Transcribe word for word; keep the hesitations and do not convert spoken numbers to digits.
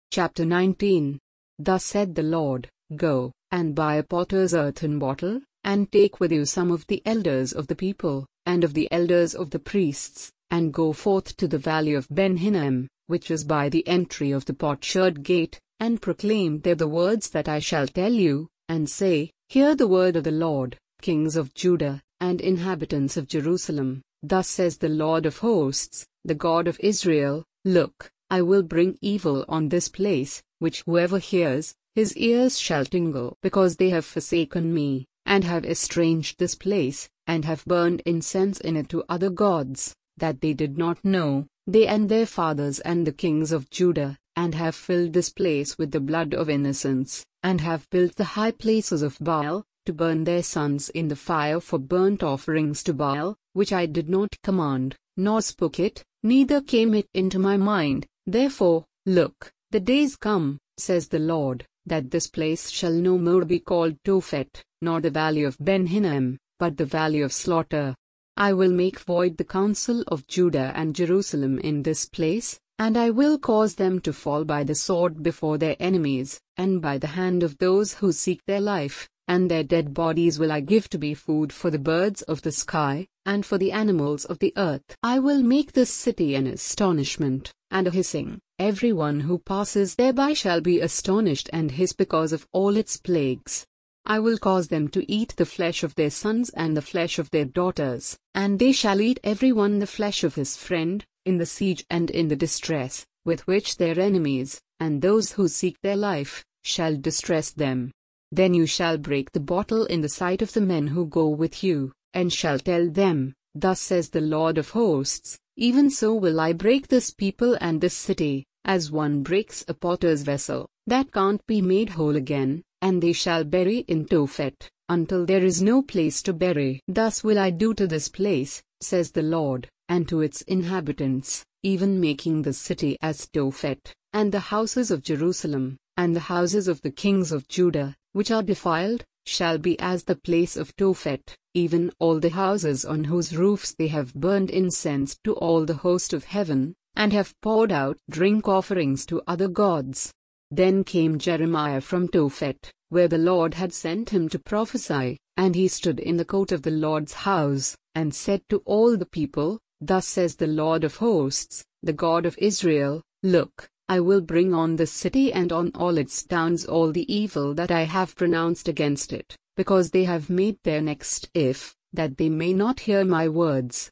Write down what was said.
Chapter nineteen. Thus said the Lord, Go, and buy a potter's earthen bottle, and take with you some of the elders of the people, and of the elders of the priests, and go forth to the valley of Ben Hinnom, which is by the entry of the potsherd gate, and proclaim there the words that I shall tell you, and say, Hear the word of the Lord, kings of Judah, and inhabitants of Jerusalem. Thus says the Lord of hosts, the God of Israel, Look, I will bring evil on this place, which whoever hears, his ears shall tingle, because they have forsaken me, and have estranged this place, and have burned incense in it to other gods, that they did not know, they and their fathers and the kings of Judah, and have filled this place with the blood of innocents, and have built the high places of Baal, to burn their sons in the fire for burnt offerings to Baal, which I did not command, nor spoke it, neither came it into my mind. Therefore, look, the days come, says the Lord, that this place shall no more be called Tophet, nor the valley of Ben Hinnom, but the valley of slaughter. I will make void the counsel of Judah and Jerusalem in this place, and I will cause them to fall by the sword before their enemies, and by the hand of those who seek their life, and their dead bodies will I give to be food for the birds of the sky, and for the animals of the earth. I will make this city an astonishment, and a hissing. Everyone who passes thereby shall be astonished and hiss because of all its plagues. I will cause them to eat the flesh of their sons and the flesh of their daughters, and they shall eat every one the flesh of his friend, in the siege and in the distress, with which their enemies, and those who seek their life, shall distress them. Then you shall break the bottle in the sight of the men who go with you, and shall tell them, Thus says the Lord of hosts, Even so will I break this people and this city, as one breaks a potter's vessel, that can't be made whole again, and they shall bury in Tophet, until there is no place to bury. Thus will I do to this place, says the Lord, and to its inhabitants, even making the city as Tophet, and the houses of Jerusalem, and the houses of the kings of Judah, which are defiled, shall be as the place of Tophet, even all the houses on whose roofs they have burned incense to all the host of heaven, and have poured out drink offerings to other gods. Then came Jeremiah from Tophet, where the Lord had sent him to prophesy, and he stood in the court of the Lord's house, and said to all the people, Thus says the Lord of hosts, the God of Israel, Look, I will bring on this city and on all its towns all the evil that I have pronounced against it, because they have made their next if, that they may not hear my words.